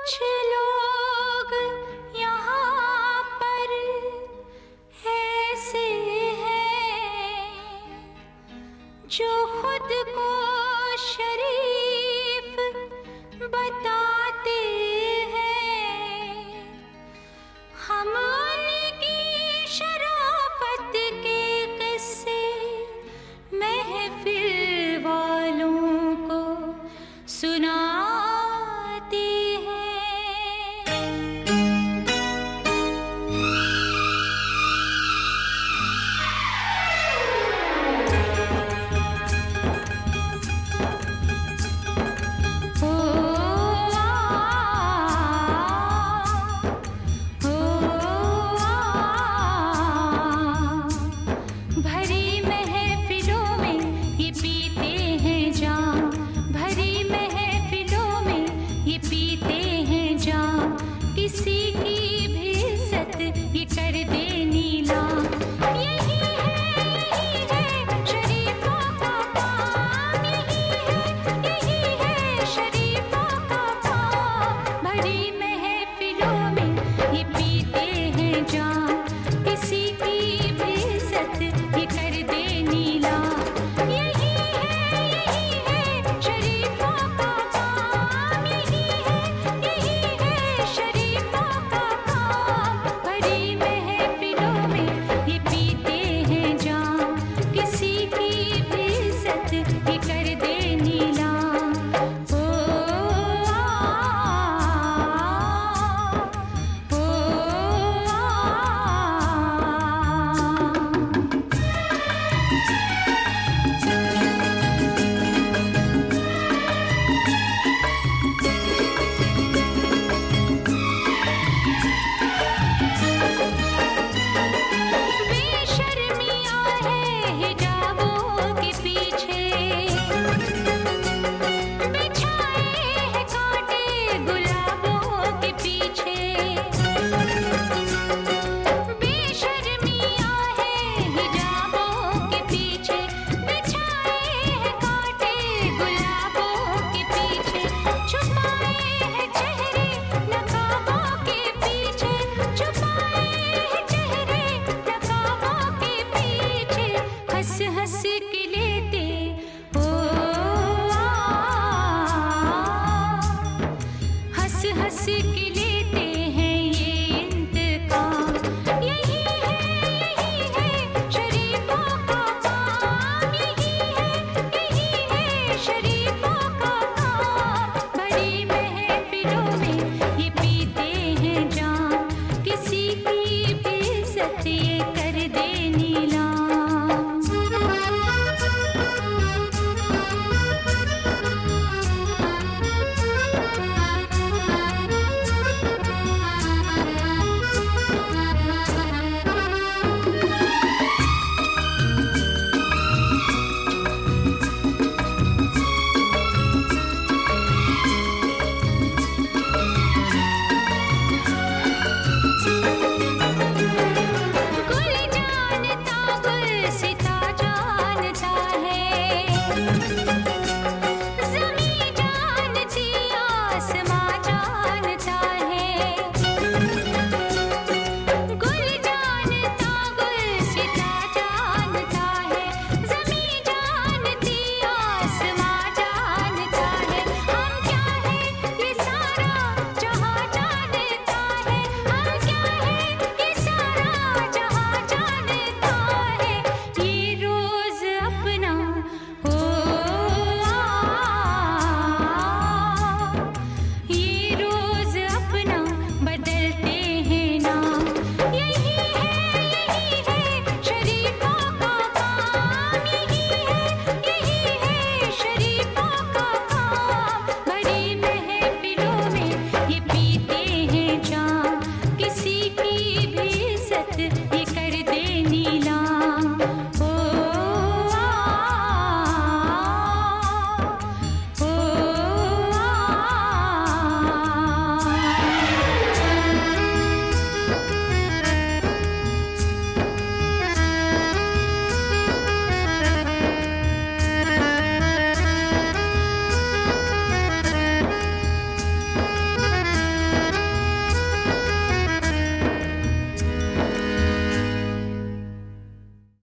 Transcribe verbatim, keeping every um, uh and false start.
कुछ लोग यहाँ पर ऐसे हैं जो खुद को शरीफ बताते हैं। हम उनकी शराफत के किस्से महफिल वालों को सुनाते हैं। ओ आ, ओ आ, भरी महफिलों में ये पीते हैं जाम, भरी महफिलों में ये पीते हैं जाम, किसी की भी इज्जत ये कर दे नीलाम। यही है यही है शरीफों का काम, यही है यही है शरीफों का काम। भरी महफिलों में ये पीते हैं जाम, किसी की भी इज्जत ये कर दे नीलाम। यही है यही है शरीफों का काम, यही है यही है शरीफों का काम। भरी महफिलों में ये पीते हैं जाम, किसी की भी इज्जत ये कर दे नीलाम। ओ आ, ओ आ, बेशर्मियाँ है हिजाबों के पीछे, बिछाए हैं कांटे गुलाबों के पीछे। बेशर्मियाँ है हिजाबों के पीछे, बिछाए हैं कांटे गुलाबों के पीछे। छुपाए हैं चेहरे नकाबों के पीछे, छुपाए हैं चेहरे नकाबों के पीछे। हंस हंस के लेते ओ आ, हंस हंस के लेते हैं ये इंतकाम। यही है यही है शरीफों का काम, यही है यही है शरीफों का काम। बड़ी महफिलों में ये